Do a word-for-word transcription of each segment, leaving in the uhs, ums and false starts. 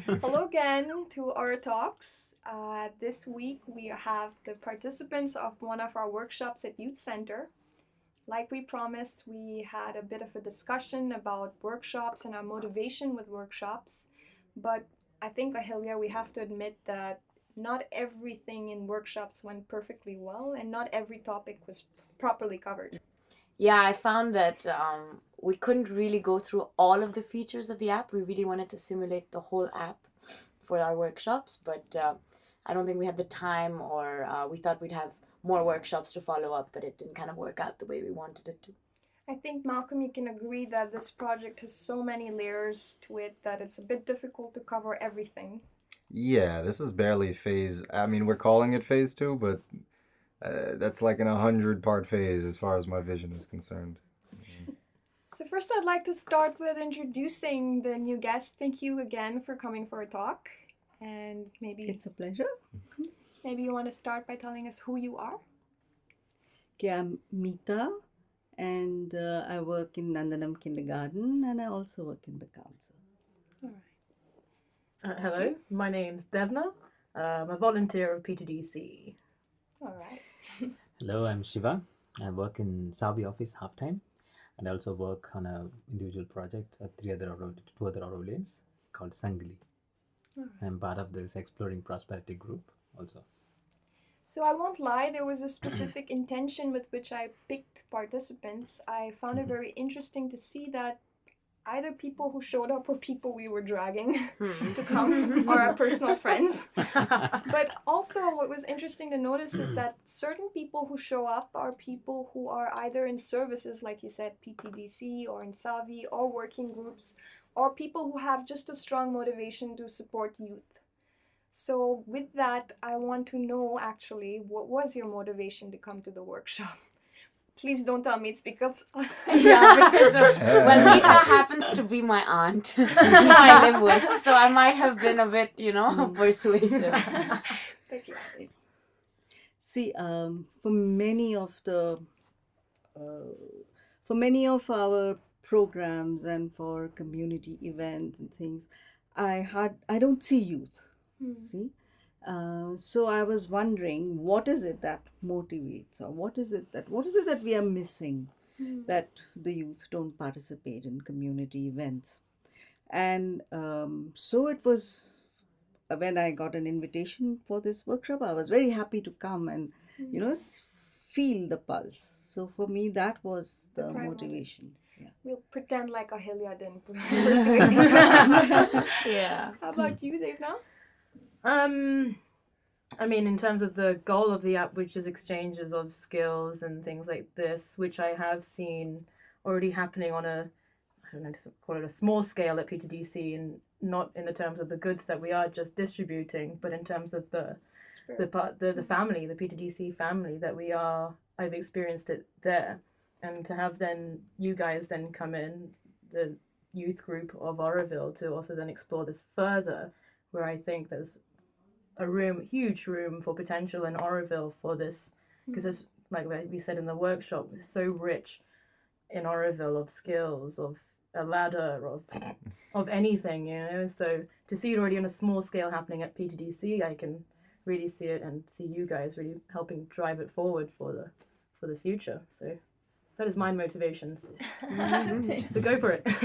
Hello again to our talks. Uh, this week we have the participants of one of our workshops at Youth Center. Like we promised, we had a bit of a discussion about workshops and our motivation with workshops. But I think, Ahilya, we have to admit that not everything in workshops went perfectly well, and not every topic was properly covered. Yeah, I found that um, we couldn't really go through all of the features of the app. We really wanted to simulate the whole app for our workshops, but uh, I don't think we had the time, or uh, we thought we'd have more workshops to follow up, but it didn't kind of work out the way we wanted it to. I think, Malcolm, you can agree that this project has so many layers to it that it's a bit difficult to cover everything. Yeah, this is barely phase. I mean, we're calling it phase two, but uh, that's like an a hundred part phase as far as my vision is concerned. So first, I'd like to start with introducing the new guest. Thank you again for coming for a talk, and maybe It's a pleasure. maybe you want to start by telling us who you are. Okay, I'm Meeta, and uh, I work in Nandanam Kindergarten, and I also work in the council. All right. Uh, hello, my name's Devna. Uh, I'm a volunteer of P T D C. All right. Hello, I'm Shiva. I work in Savi office half time, and I also work on a individual project at three other Auro- two other Aurelians called Sangli. Alright. I'm part of this Exploring Prosperity group also. So I won't lie, there was a specific intention with which I picked participants. I found it very interesting to see that either people who showed up were people we were dragging to come or our personal friends. But also what was interesting to notice is that certain people who show up are people who are either in services, like you said, P T D C or in Savi or working groups, or people who have just a strong motivation to support youth. So with that, I want to know actually, what was your motivation to come to the workshop? Please don't tell me it's because... Yeah, because of, well, Meeta happens to be my aunt who I live with, so I might have been a bit, you know, persuasive. But yeah. See, um, for many of the, uh, for many of our programs and for community events and things, I had I don't see youth. Hmm. See, uh, so I was wondering, what is it that motivates, or what is it that what is it that we are missing, Hmm. that the youth don't participate in community events? And um, so it was. uh, When I got an invitation for this workshop, I was very happy to come and you know s- feel the pulse. So for me, that was The the prime motivation. Yeah. We'll pretend like Ahilya didn't persuade you. Yeah. How about you, Dave, now? Um, I mean, in terms of the goal of the app, which is exchanges of skills and things like this, which I have seen already happening on a, I don't know, to call it a small scale at P T D C, and not in the terms of the goods that we are just distributing, but in terms of the the part the, the family, the P T D C family that we are. I've experienced it there, and to have then you guys then come in, the youth group of Oroville, to also then explore this further, where I think there's a room, huge room for potential in Oroville for this, because it's like we said in the workshop, it's so rich in Oroville of skills, of a ladder, of of anything, you know. So to see it already on a small scale happening at P T D C, I can really see it and see you guys really helping drive it forward for the for the future. So that is my motivations. So go for it.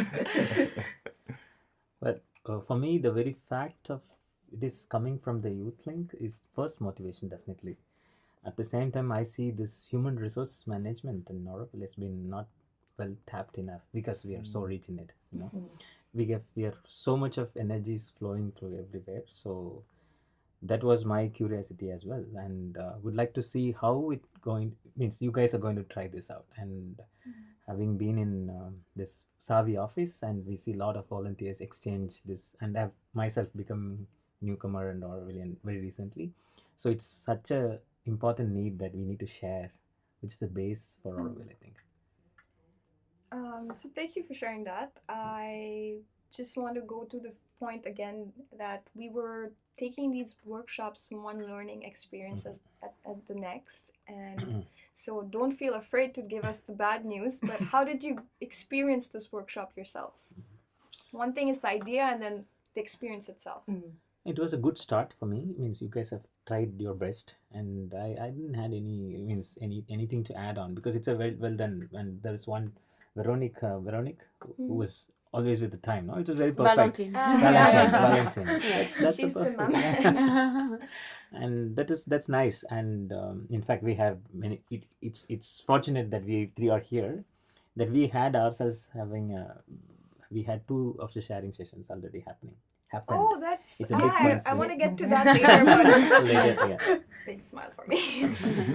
But uh, for me, the very fact of it is coming from the youth link is first motivation, definitely. At the same time, I see this human resource management in Oracle has been not well tapped enough because we are so rich in it. You know, we get we are so much of energy is flowing through everywhere. So that was my curiosity as well, and uh, would like to see how it going. Means you guys are going to try this out, and having been in um, this Savi office, and we see a lot of volunteers exchange this, and I've myself become newcomer and Orwellian very recently. So it's such a important need that we need to share, which is the base for Orwell, I think. Um, so thank you for sharing that. I just want to go to the point again that we were taking these workshops from one learning experience as, at, at the next, and so don't feel afraid to give us the bad news, but how did you experience this workshop yourselves? One thing is the idea, and then the experience itself? Mm. It was a good start for me. It means you guys have tried your best, and I, I didn't had any it means any anything to add on because it's a well well done. And there is one Veronique uh, Veronique who Mhm. was always with the time. No, it was very perfect. Valentine. Ah, Valentine's, yeah. Valentine. Yes, That's a she's the perfect- mom. yeah. And that is that's nice. And um, in fact, we have many. It, it's it's fortunate that we three are here, that we had ourselves having. Uh, we had two of the sharing sessions already happening. Happened. Oh, that's. It's a Ah, big I, I coincidence. want to get to that later, but Later, yeah. big smile for me.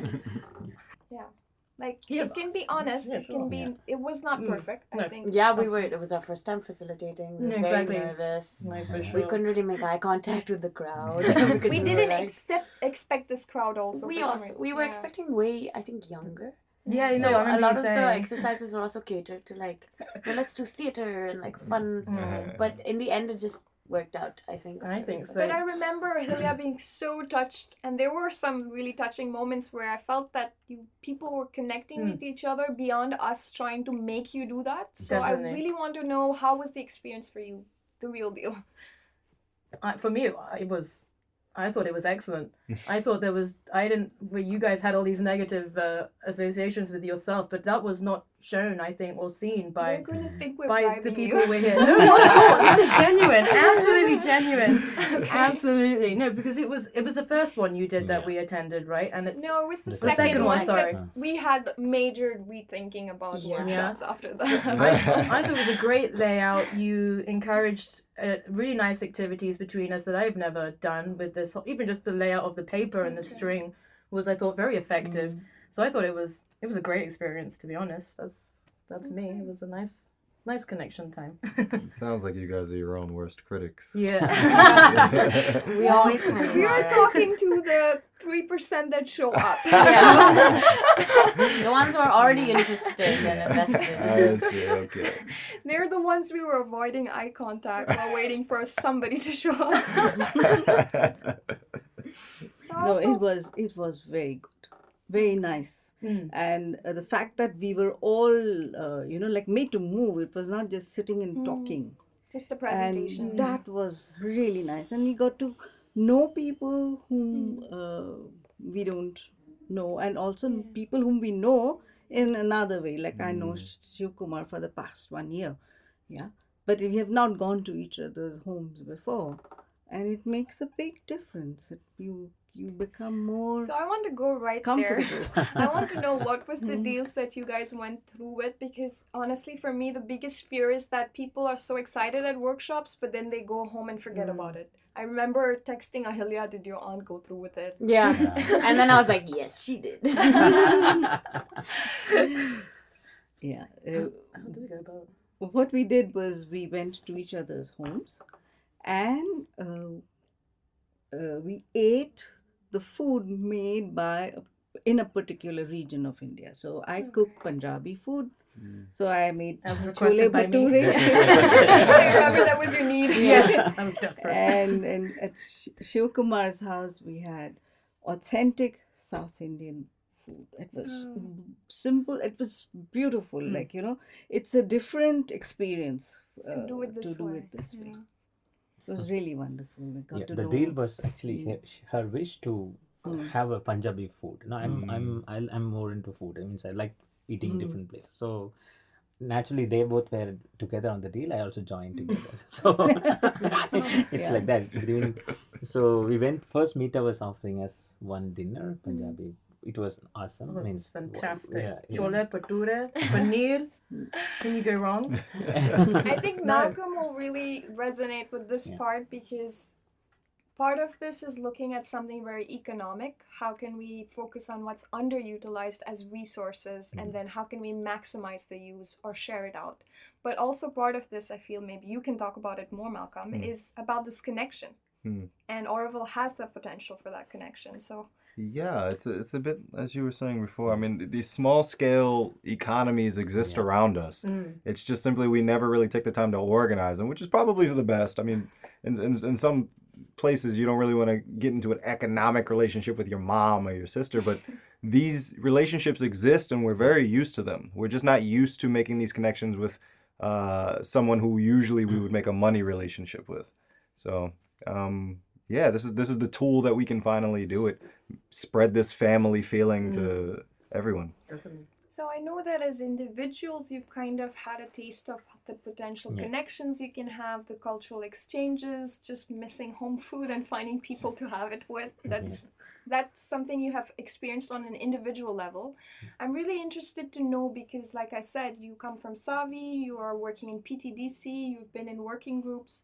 Yeah, like Yeah, it can be honest. yeah, it sure. can be. Yeah. It was not Mm. perfect. I No. think. Yeah, we were. It was our first time facilitating. We were Yeah, exactly. very nervous. Like, for We sure. We couldn't really make eye contact with the crowd. because We were didn't like- accept expect this crowd also. we for some also reason. we were Yeah. expecting way, I think, younger. Yeah, you So know, I a remember lot you of the saying. exercises were also catered to like, well, let's do theater and like fun. Mm. But in the end, it just worked out. I think. I think so. But I remember Hilya being so touched, and there were some really touching moments where I felt that you people were connecting Mm. with each other beyond us trying to make you do that. So Definitely. I really want to know, how was the experience for you, the real deal? I, for me, it was. I thought it was excellent. I thought there was. I didn't. Well, you guys had all these negative uh, associations with yourself, but that was not shown, I think, or seen by They're going to think we're by the bribing people you. we're here. No, not at all. This is genuine. Absolutely genuine. Absolutely no, because it was it was the first one you did that Yeah. we attended, right? And it's No, it was the, The second, second one, but sorry. We had major rethinking about Yeah. workshops after I, that. I thought it was a great layout. You encouraged uh, really nice activities between us that I've never done with this. Even just the layout of the paper and the Okay. string was, I thought, very effective. So I thought it was it was a great experience, to be honest. That's that's me. It was a nice nice connection time. It sounds like you guys are your own worst critics. Yeah. We always kind of We are are. talking to the three percent that show up. Yeah. The ones who are already interested and I invested. see, okay. They're the ones we were avoiding eye contact while waiting for somebody to show up. So No, also, it was it was very good, very nice, Mm. and uh, the fact that we were all, uh, you know, like made to move. It was not just sitting and Mm. talking, just a presentation. and that was really nice. And we got to know people whom uh, we don't know, and also Yeah. people whom we know in another way. Like I know Mm. Shiv Kumar for the past one year, yeah, but we have not gone to each other's homes before, and it makes a big difference. It, you you become more So I want to go right comfortable. there. I want to know what was the Mhm. deals that you guys went through with, because honestly for me the biggest fear is that people are so excited at workshops but then they go home and forget Mm. about it. I remember texting Ahilya, did your aunt go through with it? Yeah. Yeah. And then I was like, yes, she did. Yeah. Uh, How did it go about? what we did was we went to each other's homes, and uh, uh, we ate the food made by in a particular region of India. So I cooked Punjabi food. Mm. So I made As chole requested by me. bhature. I remember that was your need. Yes, I was desperate. and and at Sh- Shiv Kumar's house we had authentic South Indian food. It was Oh. simple. It was beautiful. Mm. Like, you know, it's a different experience To uh, do it this to do way. it this way. Yeah. It was really wonderful. I got Yeah, to the know. deal was actually Mm. her, her wish to Mm. have a Punjabi food. No, I'm Mm. I'm I'll, I'm more into food. I mean, I like eating Mm. different places. So naturally, they both were together on the deal. I also joined together. So it's Yeah. like that. It's between. So we went. First, Meeta was offering us one dinner Punjabi. It was awesome. Oh, Means it's fantastic. Yeah, yeah. Chole, bhature, paneer. Can you go wrong? I think No. Malcolm will really resonate with this Yeah. part, because part of this is looking at something very economic. How can we focus on what's underutilized as resources, Mm. and then how can we maximize the use or share it out? But also part of this, I feel maybe you can talk about it more, Malcolm, Mm. is about this connection. Mm. And Oroville has the potential for that connection. So Yeah, it's a, it's a bit, as you were saying before, I mean, th- these small scale economies exist Yeah. around us. Mm. It's just simply we never really take the time to organize them, which is probably for the best. I mean, in, in, in some places, you don't really want to get into an economic relationship with your mom or your sister, but these relationships exist and we're very used to them. We're just not used to making these connections with uh, someone who usually we would make a money relationship with. So, um, yeah, this is this is the tool that we can finally do it. Spread this family feeling to everyone. Definitely. So I know that as individuals, you've kind of had a taste of the potential Yeah. connections you can have, the cultural exchanges, just missing home food and finding people to have it with. That's that's something you have experienced on an individual level. I'm really interested to know because, like I said, you come from Savi, you are working in P T D C, you've been in working groups.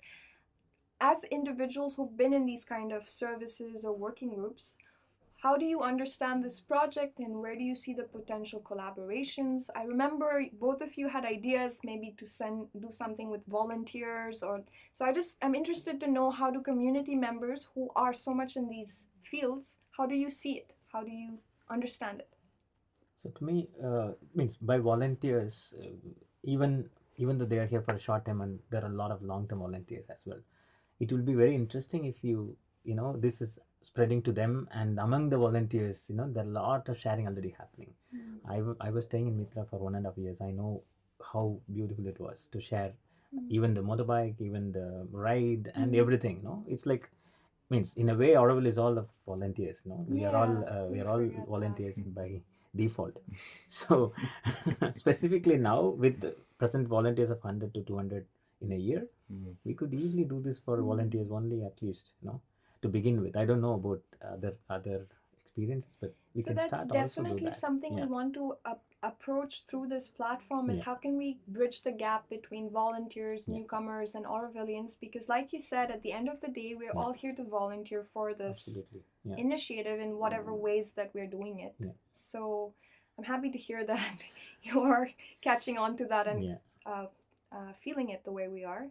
As individuals who've been in these kind of services or working groups, how do you understand this project and where do you see the potential collaborations? I remember both of you had ideas maybe to send do something with volunteers or so I just I'm interested to know how do community members who are so much in these fields, how do you see it? How do you understand it? So to me, uh, means by volunteers, uh, even even though they are here for a short time, and there are a lot of long-term volunteers as well. It will be very interesting if you you know this is spreading to them, and among the volunteers, you know, there are a lot of sharing already happening. Mm. I, w- I was staying in Mitra for one and a half years. I know how beautiful it was to share, Mm. even the motorbike, even the ride, and Mm. everything. No, it's like means in a way, Auroville is all of volunteers. No, we are all Yeah, uh, we we are all forget that. volunteers by default. So specifically now with the present volunteers of one hundred to two hundred in a year, Mhm. we could easily do this for Mm. volunteers only, at least, you know, to begin with. I don't know about other other experiences, but we So can that's start also do definitely that. something Yeah. we want to up approach through this platform is Yeah. how can we bridge the gap between volunteers, Yeah. newcomers, and Aurovillians? Because like you said, at the end of the day, we're Yeah. all here to volunteer for this Absolutely. Yeah. initiative in whatever ways that we're doing it. Yeah. So I'm happy to hear that you are catching on to that and Yeah. uh, uh, feeling it the way we are.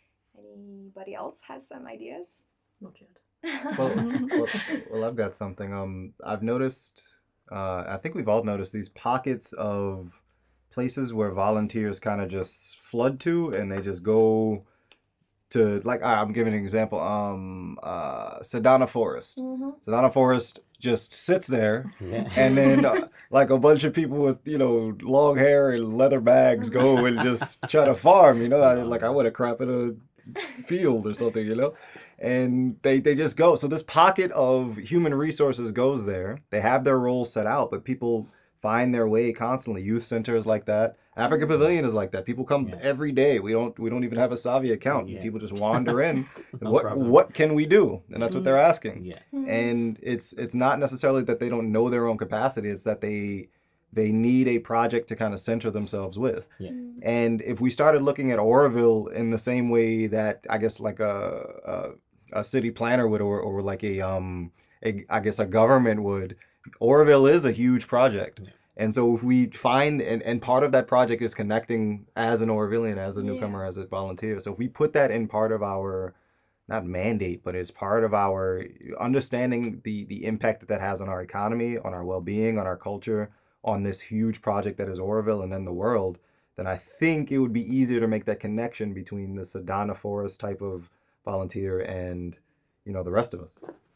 Anybody else has some ideas? Not yet. Well, well, well, I've got something. Um, I've noticed. Uh, I think we've all noticed these pockets of places where volunteers kind of just flood to, and they just go to. Like, ah, I'm giving an example. Um, uh, Sedona Forest. Mm-hmm. Sedona Forest just sits there, Yeah. and then uh, like a bunch of people with you know long hair and leather bags go and just try to farm. You know, I, like I would have crap in a field or something. You know. And they, they just go. So this pocket of human resources goes there. They have their roles set out, but people find their way constantly. Youth centers like that. African Pavilion is like that. People come Yeah. every day. We don't we don't even have a Savi account. Yeah. People just wander in. No what problem. what can we do? And that's what they're asking. Yeah. And it's it's not necessarily that they don't know their own capacity. It's that they they need a project to kind of center themselves with. Yeah. And if we started looking at Auroville in the same way that I guess like a a, a city planner would, or, or like a um a, I guess a government would, Auroville is a huge project. Yeah. And so if we find and, and part of that project is connecting as an Aurovillian, as a Yeah. newcomer, as a volunteer. So if we put that in part of our not mandate, but it's part of our understanding the the impact that that has on our economy, on our well-being, on our culture, on this huge project that is Auroville and then the world, then I think it would be easier to make that connection between the Sedona Forest type of volunteer and, you know, the rest of us.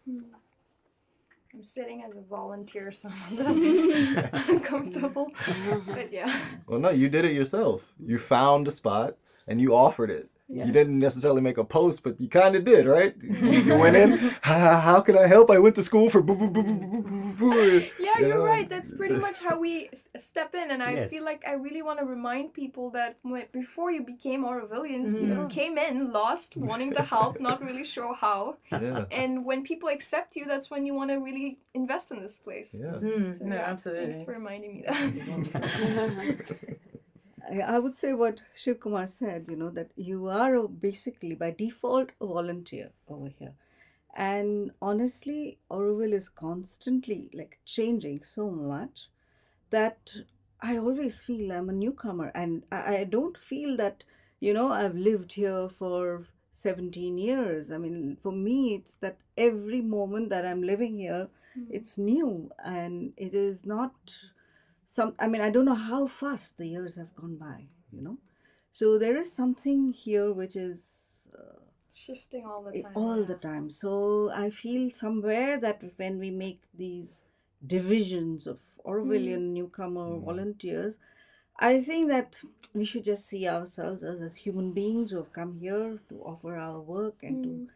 I'm sitting as a volunteer, so I'm a little bit uncomfortable. But yeah. Well, no, you did it yourself. You found a spot and you offered it. Yeah. You didn't necessarily make a post, but you kind of did, right? You, you went in, how, how can I help? I went to school for boo, boo, boo, boo, boo, boo, boo. Yeah, You you're know? right. That's pretty much how we s- step in, and I Yes. feel like I really want to remind people that when, before you became Aurovillians, you Mhm. came in lost, wanting to help, not really sure how. Yeah, And when people accept you, that's when you want to really invest in this place. yeah. Mm, So, no, yeah, absolutely. Thanks for reminding me that. I I would say what Shiv Kumar said, you know, that you are a- basically by default a volunteer over here. And honestly, Auroville is constantly like changing so much that I always feel I'm a newcomer. And I, I don't feel that, you know, I've lived here for seventeen years. I mean, for me, it's that every moment that I'm living here, it's new and it is not some, I mean, I don't know how fast the years have gone by, you know. So there is something here which is uh, Shifting all the i- time. all yeah. the time. So I feel somewhere that when we make these divisions of Aurovillian newcomer Mm. volunteers, I think that we should just see ourselves as, as human beings who have come here to offer our work and Mm. to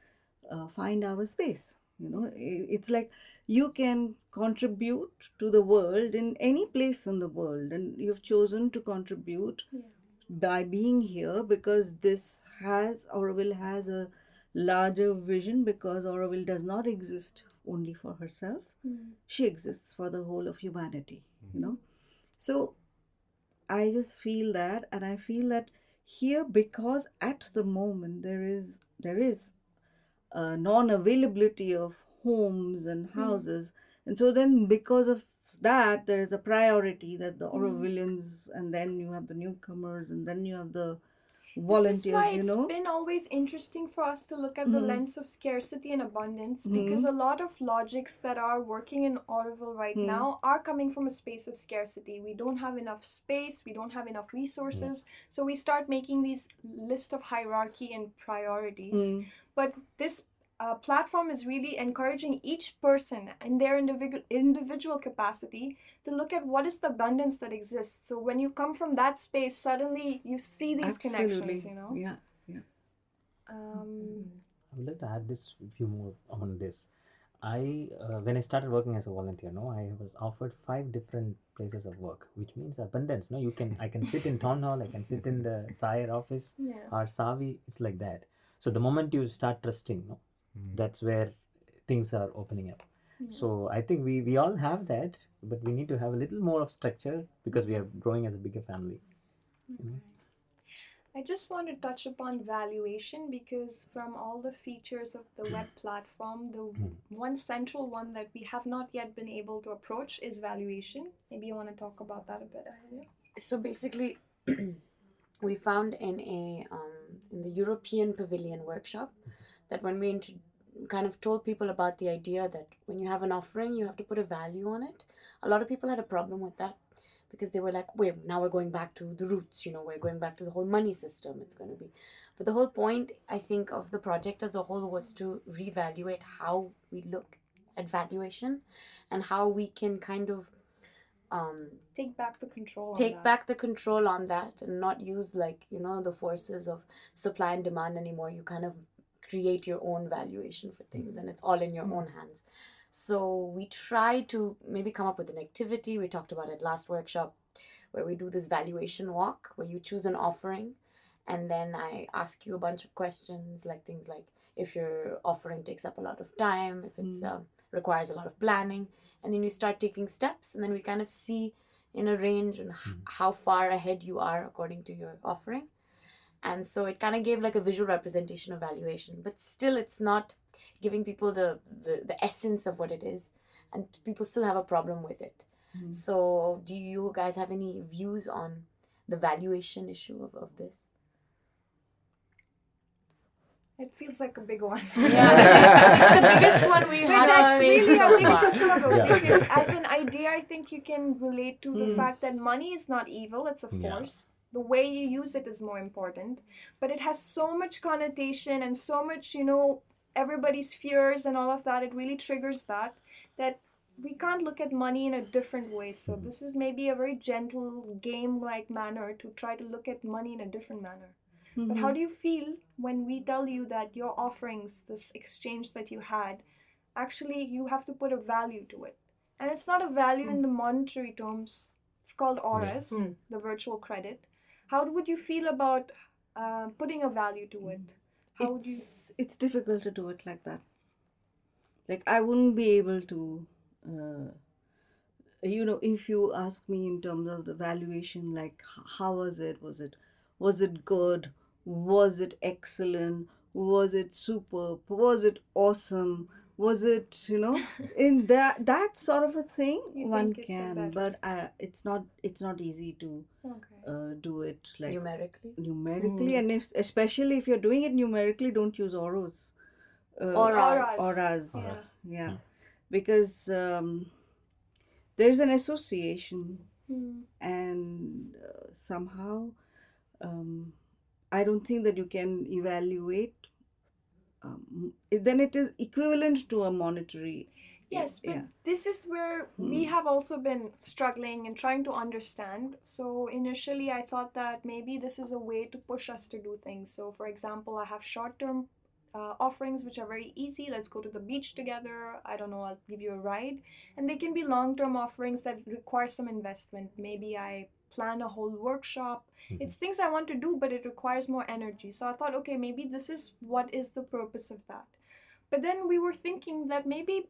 uh, find our space. You know, I- it's like you can contribute to the world in any place in the world, and you've chosen to contribute Yeah. by being here because this has Auroville has a larger vision, because Auroville does not exist only for herself. Mm. She exists for the whole of humanity, you know. So I just feel that, and I feel that here, because at the moment there is there is a non-availability of homes and houses, and so then because of that there is a priority that the Aurovillians, and then you have the newcomers, and then you have the This is volunteers, why you it's know. been always interesting for us to look at the Mhm. lens of scarcity and abundance, Mhm. because a lot of logics that are working in Auroville right Mhm. now are coming from a space of scarcity. We don't have enough space, we don't have enough resources, so we start making these list of hierarchy and priorities. Mm. But this uh, platform is really encouraging each person in their individual individual capacity to look at what is the abundance that exists. So when you come from that space, suddenly you see these connections, you know. Yeah, yeah. Um, I would like to add this few more on this. I uh, when I started working as a volunteer, no, I was offered five different places of work, which means abundance. No, you can I can sit in town hall, I can sit in the Sire office yeah. or Savi. It's like that. So the moment you start trusting, no, that's where things are opening up. So I think we we all have that, but we need to have a little more of structure because we are growing as a bigger family. You know? I just want to touch upon valuation, because from all the features of the web platform, the one central one that we have not yet been able to approach is valuation. Maybe you want to talk about that a bit, Ahalya? So basically, we found in a um, in the European Pavilion workshop that when we int- kind of told people about the idea that when you have an offering, you have to put a value on it, a lot of people had a problem with that, because they were like, wait, now we're going back to the roots, you know, we're going back to the whole money system. It's going to be. But the whole point, I think, of the project as a whole was to reevaluate how we look at valuation and how we can kind of um, Take back the control on take that. back the control on that and not use, like, you know, the forces of supply and demand anymore. You kind of create your own valuation for things, and it's all in your own hands. So we try to maybe come up with an activity. We talked about it last workshop, where we do this valuation walk, where you choose an offering, and then I ask you a bunch of questions, like things like if your offering takes up a lot of time, if it's um, requires a lot of planning, and then you start taking steps, and then we kind of see in a range and h- how far ahead you are according to your offering. And so it kind of gave like a visual representation of valuation, but still it's not giving people the, the, the essence of what it is, and people still have a problem with it. Mhm. So do you guys have any views on the valuation issue of, of this? It feels like a big one. Yeah, it's the biggest one we But had that's to face really a so big far. struggle, Yeah. because as an idea, I think you can relate to the Mm. fact that money is not evil, it's a Yeah. force. The way you use it is more important. But it has so much connotation and so much, you know, everybody's fears and all of that. It really triggers that, that we can't look at money in a different way. So this is maybe a very gentle, game-like manner to try to look at money in a different manner. But how do you feel when we tell you that your offerings, this exchange that you had, actually you have to put a value to it? And it's not a value in the monetary terms. It's called auras, Yeah. Mm. the virtual credit. How would you feel about uh, putting a value to it? How would you? it's it's difficult to do it like that. Like I wouldn't be able to, uh, you know, if you ask me in terms of the valuation, like h- how was it? Was it was it good? Was it excellent? Was it superb? Was it awesome? Was it, you know, in that that sort of a thing You one think it's a can, better- but uh, it's not it's not easy to Okay. uh, do it like Numerically? numerically, Mm. and if especially if you're doing it numerically, don't use auras. Uh, Auras. auras. Yeah. Yeah, Mm. because um, there's an association, Hmm. and uh, somehow um, I don't think that you can evaluate. Um, it- then it is equivalent to a monetary. Yes, but yeah. this is where we Hmm. have also been struggling and trying to understand. So initially, I thought that maybe this is a way to push us to do things. So, for example, I have short-term uh, offerings which are very easy. Let's go to the beach together. I don't know, I'll give you a ride. And they can be long-term offerings that require some investment. Maybe I plan a whole workshop. Mhm. It's things I want to do, but it requires more energy. So I thought, okay, maybe this is what is the purpose of that. But then we were thinking that maybe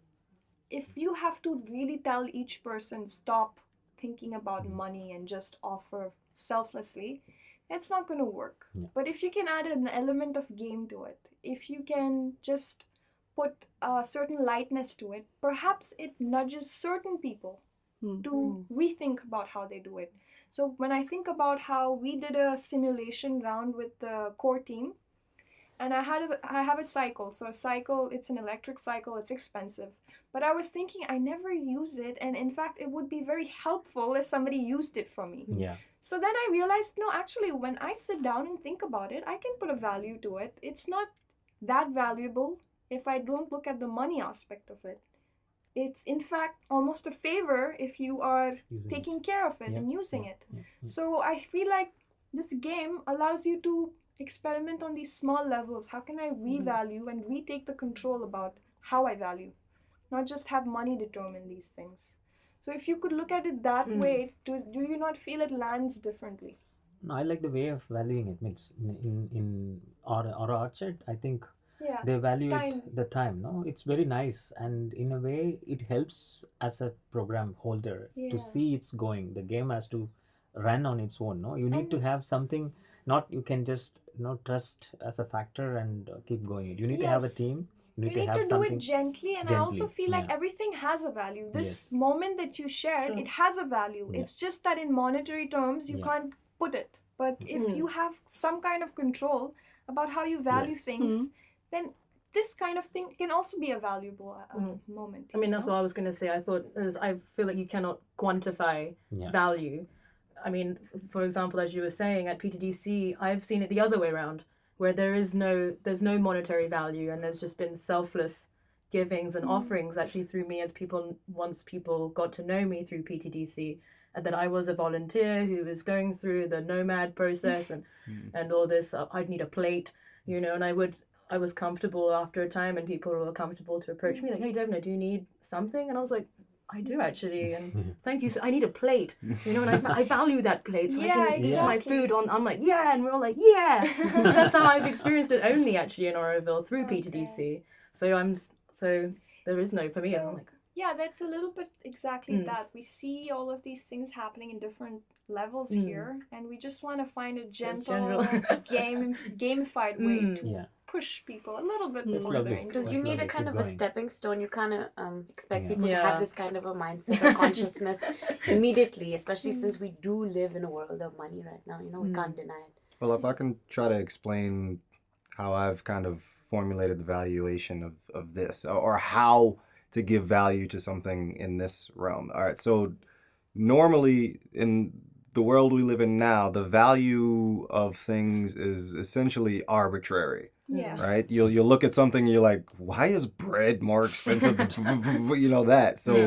if you have to really tell each person, stop thinking about money and just offer selflessly, it's not going to work. Yeah. But if you can add an element of game to it, if you can just put a certain lightness to it, perhaps it nudges certain people Hmm. to rethink about how they do it. So when I think about how we did a simulation round with the core team, and I had a, I have a cycle. So a cycle, it's an electric cycle, it's expensive. But I was thinking I never use it, and in fact it would be very helpful if somebody used it for me. Yeah. So then I realized, no, actually when I sit down and think about it, I can put a value to it. It's not that valuable if I don't look at the money aspect of it. It's in fact almost a favor if you are Using taking it. care of it Yeah, and using yeah, it. yeah, yeah. So I feel like this game allows you to experiment on these small levels. How can I revalue and retake the control about how I value? Not just have money determine these things. So if you could look at it that Mm. way, do, do you not feel it lands differently? No, I like the way of valuing it. Means in in, in our, our orchard, I think Yeah. they value Time. it the time. No, it's very nice, and in a way, it helps as a program holder Yeah. to see it's going. The game has to run on its own. No, you need to And- have something. Not you can just you know trust as a factor and uh, keep going. You need to have a Yes. team. You You need to need have to do something. it gently, and I also gently, feel like yeah. everything has a value. This Yes. moment that you shared, Sure. it has a value. Yeah. It's just that in monetary terms, you Yeah. can't put it. But if Mm. you have some kind of control about how you value Yes. things, Mhm. then this kind of thing can also be a valuable uh, Mm. moment. I mean, you that's know? what I was going to say. I thought, is I feel like you cannot quantify Yeah. value. I mean, f- for example, as you were saying at P T D C, I've seen it the other way around, where there is no, there's no monetary value, and there's just been selfless givings and Mm. offerings actually through me as people, once people got to know me through P T D C, and that I was a volunteer who was going through the nomad process and, Mm. and all this. uh, I'd need a plate, you know, and I would, I was comfortable after a time, and people were comfortable to approach me like, "Hey, Devna, do you need something?" And I was like, "I do actually, and thank you. So I need a plate, you know, and I, I value that plate, so Yeah, I can eat my exactly. food on. I'm like, yeah, and we're all like, yeah. So that's how I've experienced it only actually in Oroville through P T D C. So I'm, s- so there is no for me. So- I'm like, Yeah, that's a little bit exactly Mm. that. We see all of these things happening in different levels Mm. here, and we just want to find a gentle, general. game gamified way Mm. to Yeah. push people a little bit That's further lovely. into Because it. you That's need a lovely. kind Keep of a going. stepping stone. You kind of um, expect Yeah. people to Yeah. have this kind of a mindset or consciousness immediately, especially Mm. since we do live in a world of money right now. You know, we Mm. can't deny it. Well, if I can try to explain how I've kind of formulated the valuation of, of this, or, or how to give value to something in this realm. All right, so normally in the world we live in now, the value of things is essentially arbitrary, Yeah. right? You'll you'll look at something and you're like, why is bread more expensive than you know that? So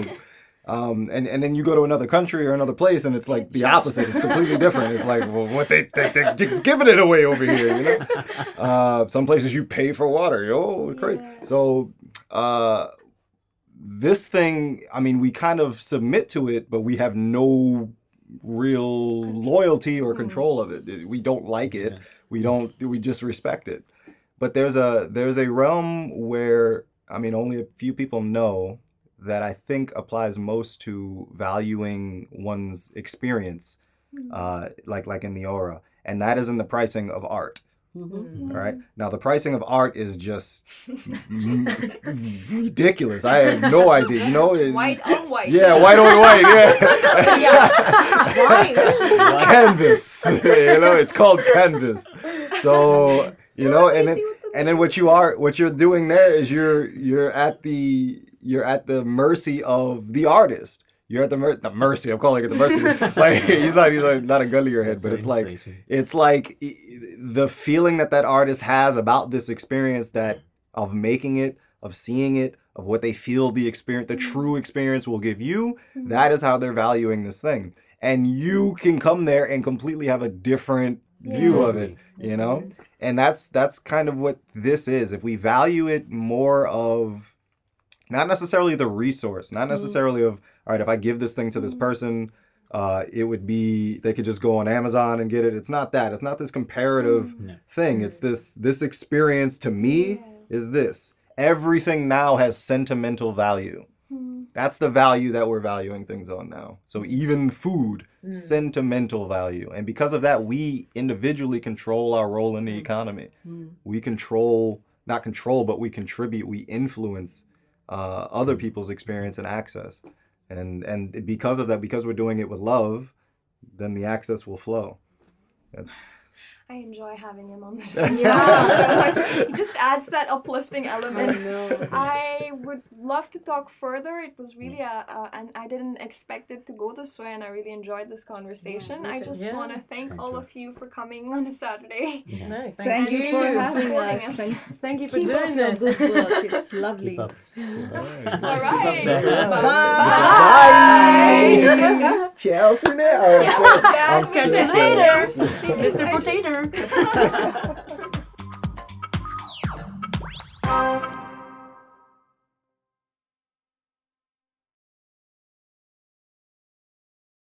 um and, and then you go to another country or another place and it's like It's the right. opposite. It's completely different. It's like, well, what they, they they're just giving it away over here, you know? Uh some places you pay for water. Oh, crazy. Yeah. So uh this thing, I mean, we kind of submit to it, but we have no real loyalty or Hmm. control of it. We don't like it. Yeah. We don't. We just respect it. But there's a there's a realm where, I mean, only a few people know that I think applies most to valuing one's experience, Mm. uh, like like in the aura, and that is in the pricing of art. Mhm. All right. Now the pricing of art is just m- ridiculous. I have no idea. You know, it- White on white. Yeah, white on white. Yeah. White. Canvas. You know, it's called canvas. So you know, and then and then what you are what you're doing there is you're you're at the you're at the mercy of the artist. You're at the mer- the mercy. I'm calling it the mercy. Like he's not he's like, not a gun to your head, That's but an it's like inspiration. it's like i- the feeling that that artist has about this experience, that of making it, of seeing it, of what they feel the experience, the true experience will give you. That is how they're valuing this thing. And you can come there and completely have a different view of it, Totally. you know? And that's that's kind of what this is. If we value it more of not necessarily the resource, not necessarily of, all right, if I give this thing to this person, uh, it would be, they could just go on Amazon and get it. It's not that. It's not this comparative No. thing. It's this, this experience to me is this. Everything now has sentimental value. Hmm. That's the value that we're valuing things on now. So even food, sentimental value. And because of that, we individually control our role in the economy. Mm. We control, not control, but we contribute, we influence uh, other people's experience and access. And and because of that, because we're doing it with love, then the access will flow. That's I enjoy having him on this Yeah. podcast so much. He just adds that uplifting I element. know. I would love to talk further. It was really a, a and I didn't expect it to go this way, and I really enjoyed this conversation. me I too. just Yeah. want to thank Thank all you. of you for coming on a Saturday. Yeah. No, thank, Thank you, you for for having supporting us. us. Thank, Thank you for keep doing up your this. good work. It's lovely. Keep up. All right. there. Bye. Bye. Ciao for now. I'm Catch still you later, saying- Mister I just- Potato.